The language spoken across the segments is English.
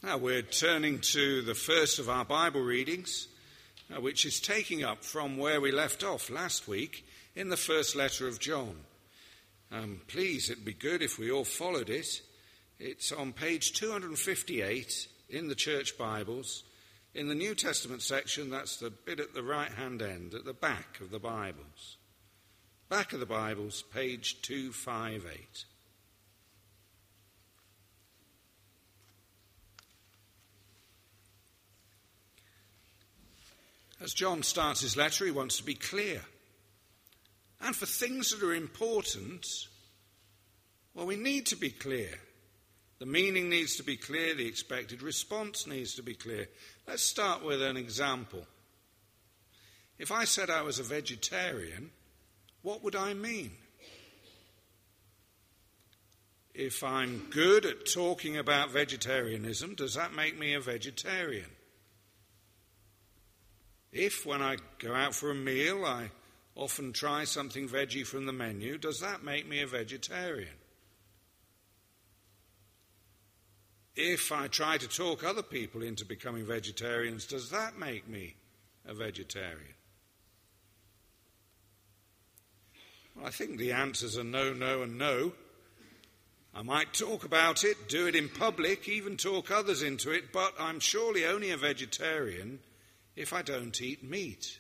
Now we're turning to the first of our Bible readings, which is taking up from where we left off last week in the first letter of John. Please, it'd be good if we all followed it. It's on page 258 in the church Bibles. In the New Testament section, that's the bit at the right-hand end, at the back of the Bibles. Back of the Bibles, page 258. As John starts his letter, he wants to be clear. And for things that are important, well, we need to be clear. The meaning needs to be clear. The expected response needs to be clear. Let's start with an example. If I said I was a vegetarian, what would I mean? If I'm good at talking about vegetarianism, does that make me a vegetarian? If, when I go out for a meal, I often try something veggie from the menu, does that make me a vegetarian? If I try to talk other people into becoming vegetarians, does that make me a vegetarian? Well, I think the answers are no, no, and no. I might talk about it, do it in public, even talk others into it, but I'm surely only a vegetarian if I don't eat meat.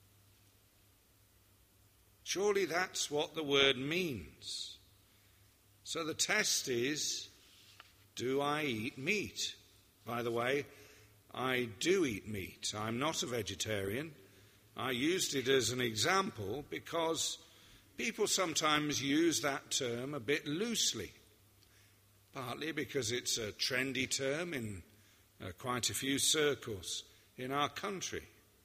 Surely that's what the word means. So the test is, do I eat meat? By the way, I do eat meat. I'm not a vegetarian. I used it as an example because people sometimes use that term a bit loosely, partly because it's a trendy term in quite a few circles in our country.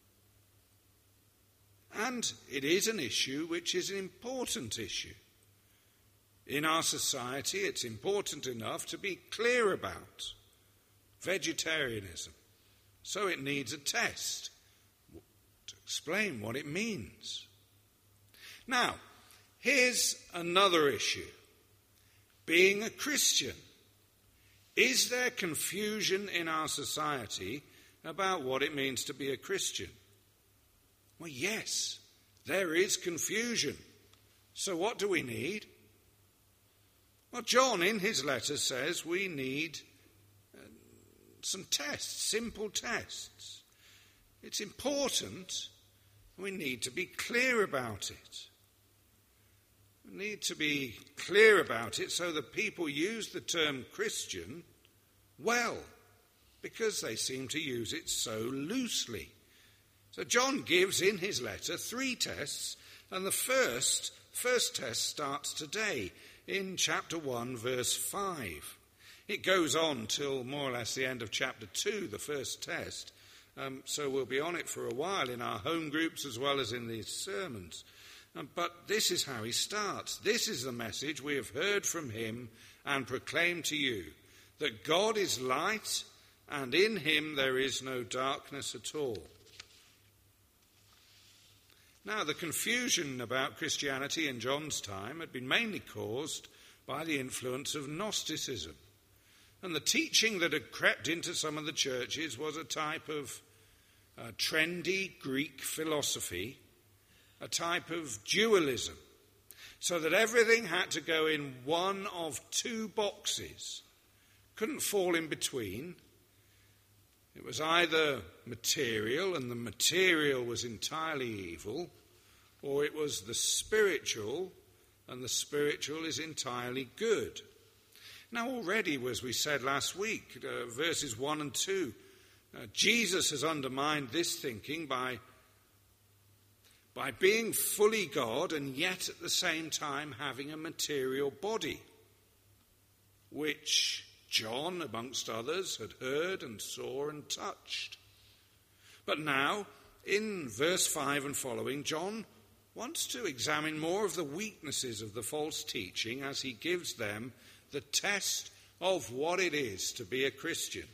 And it is an issue which is an important issue. In our society, it's important enough to be clear about vegetarianism. So it needs a test to explain what it means. Now, here's another issue. Being a Christian. Is there confusion in our society about what it means to be a Christian? Well, yes, there is confusion. So what do we need? Well, John in his letter says we need some tests, simple tests. It's important. We need to be clear about it. We need to be clear about it so that people use the term Christian well, because they seem to use it so loosely. So John gives in his letter 3 tests, and the first test starts today in chapter 1, verse 5. It goes on till more or less the end of chapter 2, the first test. So we'll be on it for a while in our home groups as well as in these sermons. But this is how he starts. This is the message we have heard from him and proclaim to you, that God is light, and in him there is no darkness at all. Now, the confusion about Christianity in John's time had been mainly caused by the influence of Gnosticism. And the teaching that had crept into some of the churches was a type of trendy Greek philosophy, a type of dualism, so that everything had to go in one of 2 boxes, couldn't fall in between. It was either material, and the material was entirely evil, or it was the spiritual, and the spiritual is entirely good. Now already, as we said last week, verses 1 and 2, Jesus has undermined this thinking by being fully God and yet at the same time having a material body, which John, amongst others, had heard and saw and touched. But now, in verse 5 and following, John wants to examine more of the weaknesses of the false teaching as he gives them the test of what it is to be a Christian.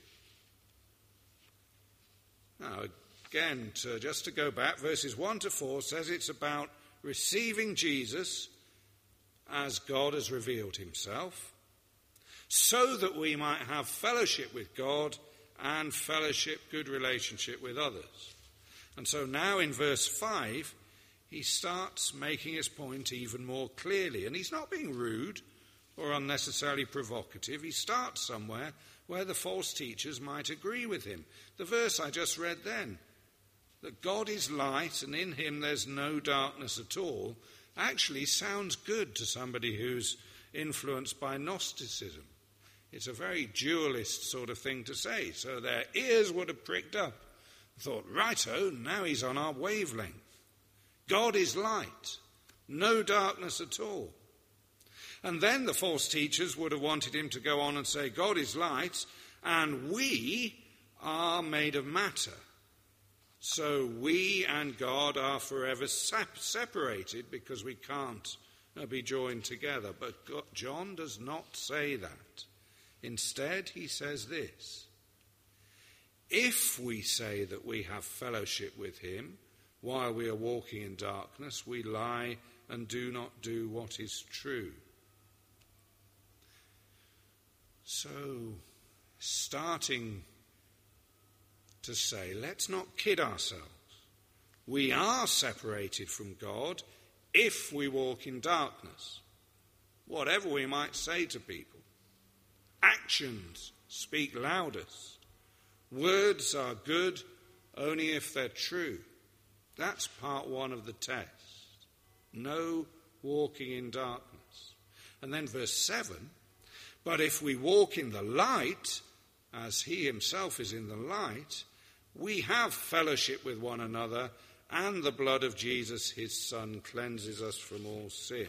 Now, again, just to go back, verses 1 to 4 says it's about receiving Jesus as God has revealed himself. so that we might have fellowship with God and fellowship, good relationship with others. And so now in verse 5, he starts making his point even more clearly. And he's not being rude or unnecessarily provocative. He starts somewhere where the false teachers might agree with him. The verse I just read then, that God is light and in him there's no darkness at all, actually sounds good to somebody who's influenced by Gnosticism. It's a very dualist sort of thing to say. So their ears would have pricked up. Thought, righto, now he's on our wavelength. God is light, no darkness at all. And then the false teachers would have wanted him to go on and say, God is light, and we are made of matter. So we and God are forever separated because we can't be joined together. But John does not say that. Instead, he says this: if we say that we have fellowship with him while we are walking in darkness, we lie and do not do what is true. So, starting to say, let's not kid ourselves. We are separated from God if we walk in darkness, whatever we might say to people. Actions speak loudest. Words are good only if they're true. That's part one of the test. No walking in darkness. And then verse 7, but if we walk in the light, as he himself is in the light, we have fellowship with one another, and the blood of Jesus, his Son, cleanses us from all sin.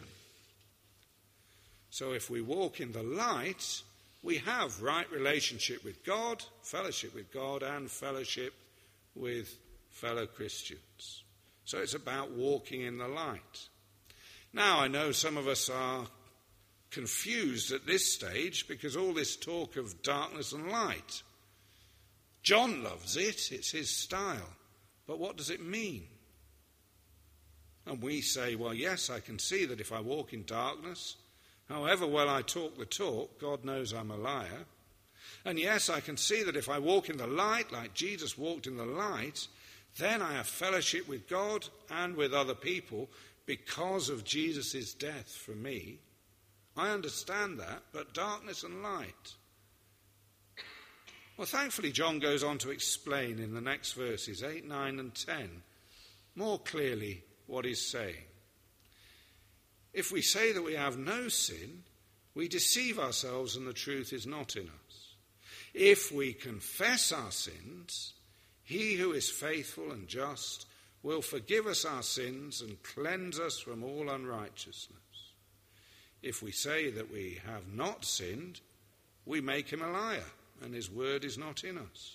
So if we walk in the light, we have right relationship with God, fellowship with God, and fellowship with fellow Christians. So it's about walking in the light. Now, I know some of us are confused at this stage because all this talk of darkness and light. John loves it, it's his style. But what does it mean? And we say, well, yes, I can see that if I walk in darkness, however well I talk the talk, God knows I'm a liar. And yes, I can see that if I walk in the light, like Jesus walked in the light, then I have fellowship with God and with other people because of Jesus' death for me. I understand that, but darkness and light. Well, thankfully, John goes on to explain in the next verses, 8, 9, and 10, more clearly what he's saying. If we say that we have no sin, we deceive ourselves and the truth is not in us. If we confess our sins, he who is faithful and just will forgive us our sins and cleanse us from all unrighteousness. If we say that we have not sinned, we make him a liar, and his word is not in us.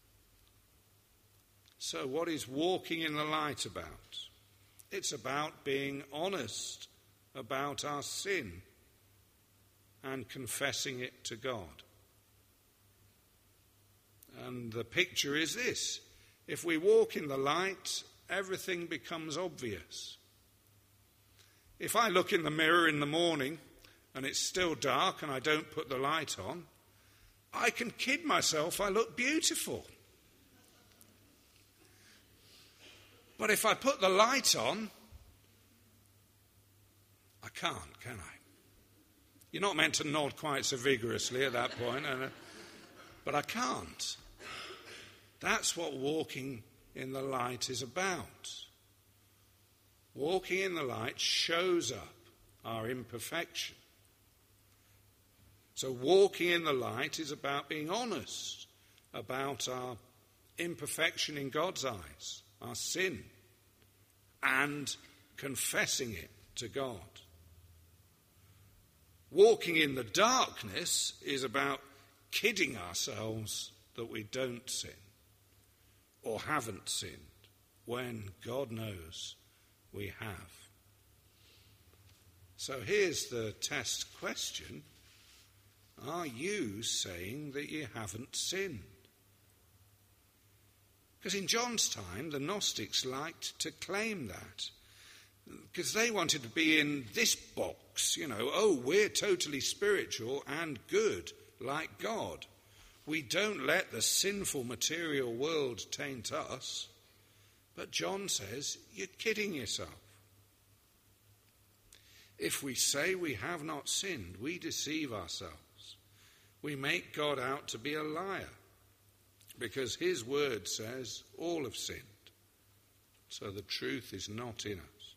So what is walking in the light about? It's about being honest about our sin and confessing it to God. And the picture is this: if we walk in the light, everything becomes obvious. If I look in the mirror in the morning and it's still dark and I don't put the light on, I can kid myself I look beautiful. But if I put the light on, I can't, can I? You're not meant to nod quite so vigorously at that point, but I can't. That's what walking in the light is about. Walking in the light shows up our imperfection. So walking in the light is about being honest about our imperfection in God's eyes, our sin, and confessing it to God. Walking in the darkness is about kidding ourselves that we don't sin or haven't sinned, when God knows we have. So here's the test question: are you saying that you haven't sinned? Because in John's time, the Gnostics liked to claim that. because they wanted to be in this box, we're totally spiritual and good, like God. We don't let the sinful material world taint us. But John says, you're kidding yourself. If we say we have not sinned, we deceive ourselves. We make God out to be a liar, because his word says all have sinned. So the truth is not in us.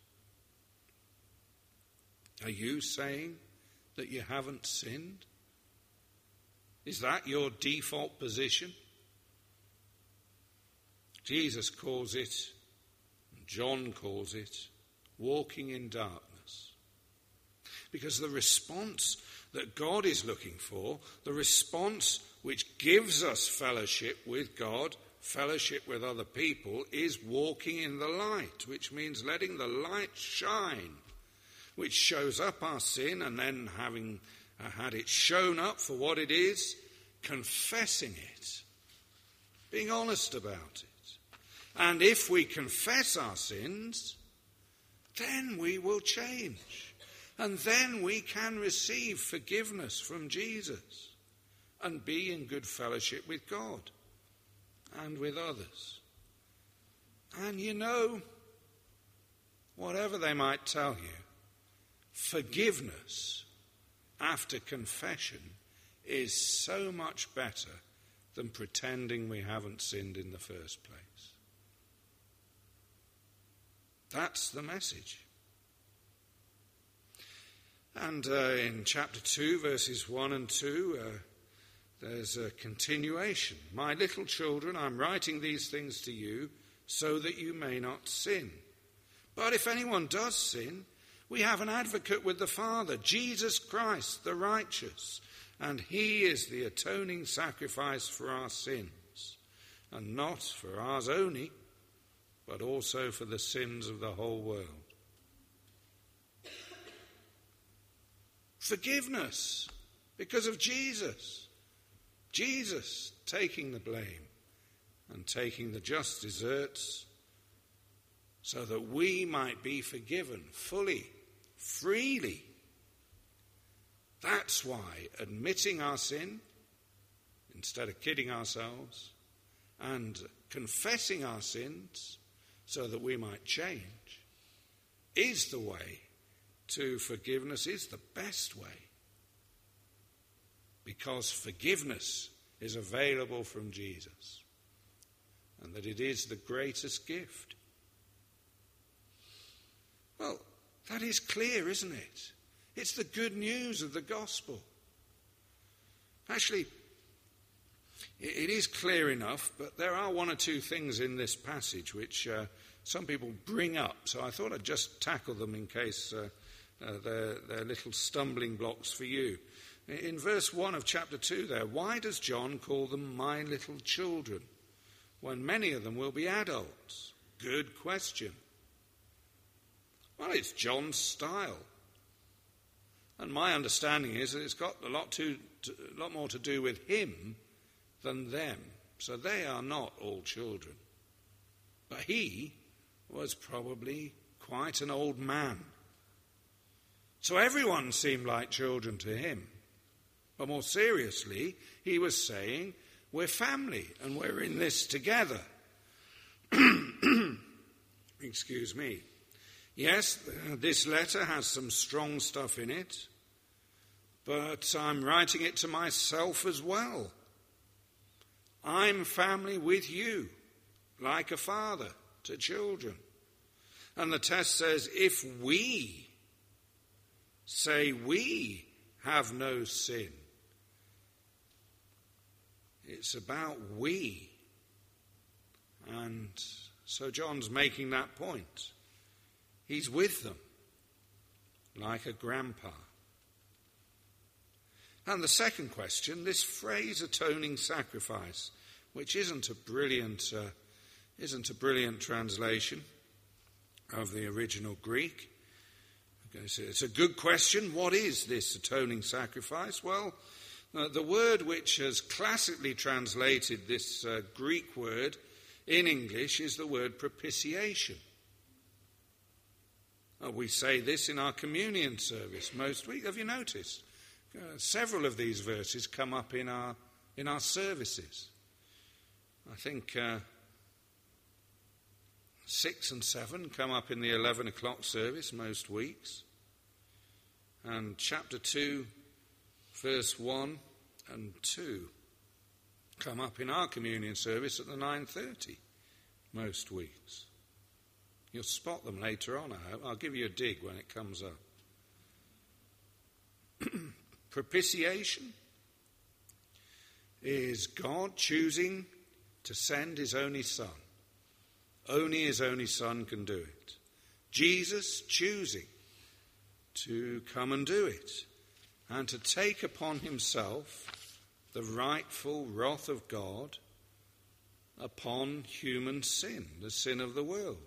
Are you saying that you haven't sinned? Is that your default position? Jesus calls it, John calls it, walking in darkness. Because the response that God is looking for, the response which gives us fellowship with God, fellowship with other people, is walking in the light, which means letting the light shine, which shows up our sin, and then having had it shown up for what it is, confessing it, being honest about it. And if we confess our sins, then we will change. And then we can receive forgiveness from Jesus and be in good fellowship with God and with others. And whatever they might tell you, forgiveness after confession is so much better than pretending we haven't sinned in the first place. That's the message. And in chapter 2, verses 1 and 2, there's a continuation. My little children, I'm writing these things to you so that you may not sin. But if anyone does sin, we have an advocate with the Father, Jesus Christ, the righteous. And he is the atoning sacrifice for our sins, and not for ours only, but also for the sins of the whole world. Forgiveness because of Jesus. Jesus taking the blame and taking the just deserts so that we might be forgiven fully, freely. That's why admitting our sin, instead of kidding ourselves, and confessing our sins so that we might change, is the way to forgiveness, is the best way. Because forgiveness is available from Jesus, and that it is the greatest gift. Well, that is clear, isn't it? It's the good news of the gospel. Actually, it is clear enough, but there are one or two things in this passage which some people bring up. So I thought I'd just tackle them in case they're little stumbling blocks for you. In verse 1 of chapter 2 there, why does John call them my little children when many of them will be adults? Good question. Well, it's John's style. And my understanding is that it's got a lot more to do with him than them. So they are not all children. But he was probably quite an old man. So everyone seemed like children to him. But more seriously, he was saying, we're family and we're in this together. Excuse me. Yes, this letter has some strong stuff in it, but I'm writing it to myself as well. I'm family with you, like a father to children. And the test says, if we say we have no sin, it's about we. And so John's making that point. He's with them, like a grandpa. And the second question, this phrase atoning sacrifice, which isn't a brilliant translation of the original Greek. It's a good question. What is this atoning sacrifice? Well, the word which has classically translated this Greek word in English is the word propitiation. We say this in our communion service most weeks. Have you noticed? Several of these verses come up in our services. I think 6 and 7 come up in the 11 o'clock service most weeks. And chapter 2, verse 1 and 2 come up in our communion service at the 9:30 most weeks. You'll spot them later on, I hope. I'll give you a dig when it comes up. Propitiation is God choosing to send his only Son. Only his only Son can do it. Jesus choosing to come and do it and to take upon himself the rightful wrath of God upon human sin, the sin of the world.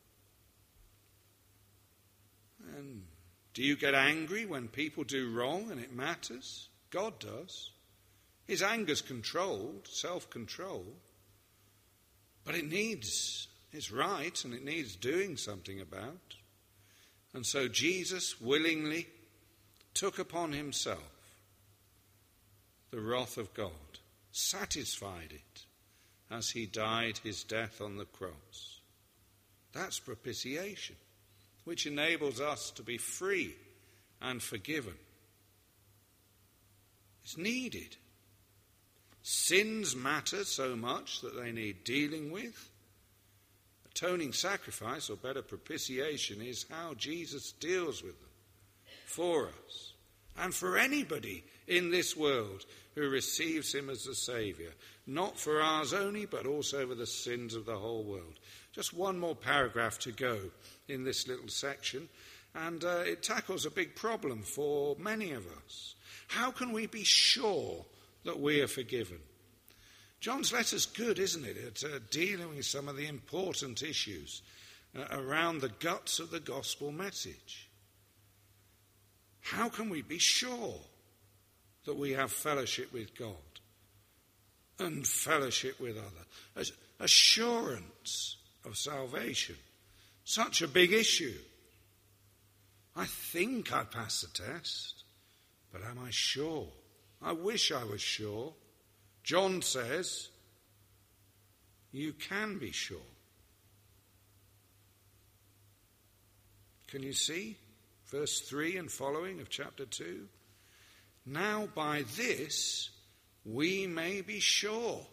And do you get angry when people do wrong and it matters? God does. His anger's controlled, self-control, but it's right and it needs doing something about. And so Jesus willingly took upon himself the wrath of God, satisfied it as he died his death on the cross. That's propitiation, which enables us to be free and forgiven. It's needed. Sins matter so much that they need dealing with. Atoning sacrifice, or better, propitiation, is how Jesus deals with them for us and for anybody in this world who receives him as the Saviour, not for ours only, but also for the sins of the whole world. Just one more paragraph to go in this little section, and it tackles a big problem for many of us. How can we be sure that we are forgiven? John's letter's good, isn't it, at dealing with some of the important issues around the guts of the gospel message. How can we be sure that we have fellowship with God and fellowship with others? Assurance of salvation. Such a big issue. I think I passed the test, but am I sure? I wish I was sure. John says, you can be sure. Can you see? Verse 3 and following of chapter 2. Now by this we may be sure.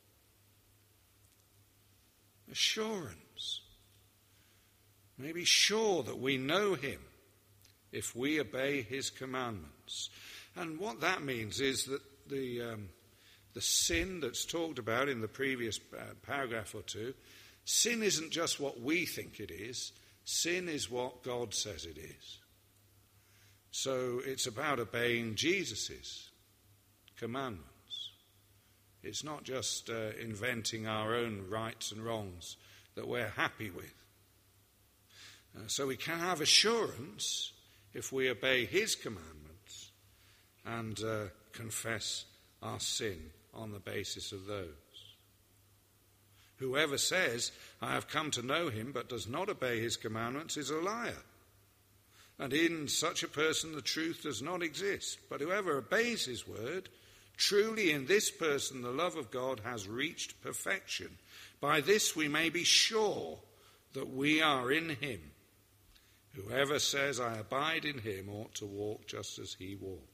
Assurance. May be sure that we know him if we obey his commandments. And what that means is that the sin that's talked about in the previous paragraph or two, sin isn't just what we think it is. Sin is what God says it is. So it's about obeying Jesus' commandments. It's not just inventing our own rights and wrongs that we're happy with. So we can have assurance if we obey his commandments and confess our sin on the basis of those. Whoever says, I have come to know him, but does not obey his commandments is a liar. And in such a person the truth does not exist. But whoever obeys his word, truly in this person the love of God has reached perfection. By this we may be sure that we are in him. Whoever says, I abide in him, ought to walk just as he walked.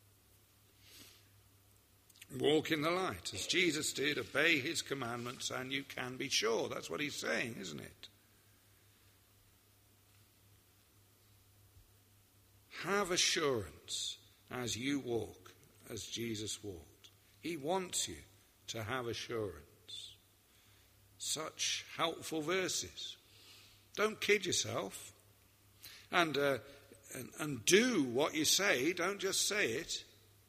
Walk in the light, as Jesus did, obey his commandments, and you can be sure. That's what he's saying, isn't it? Have assurance as you walk, as Jesus walked. He wants you to have assurance. Such helpful verses. Don't kid yourself. And do what you say. Don't just say it.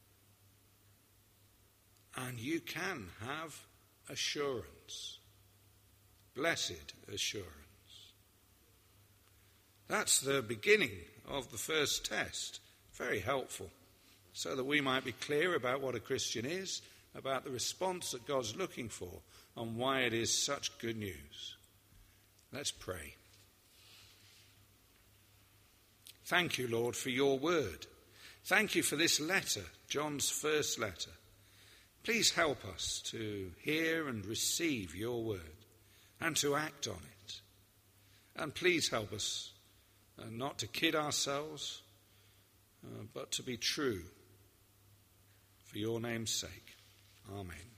And you can have assurance. Blessed assurance. That's the beginning of the first test. Very helpful. So that we might be clear about what a Christian is, about the response that God's looking for, and why it is such good news. Let's pray. Thank you, Lord, for your word. Thank you for this letter, John's first letter. Please help us to hear and receive your word and to act on it. And please help us not to kid ourselves, but to be true for your name's sake. Amen.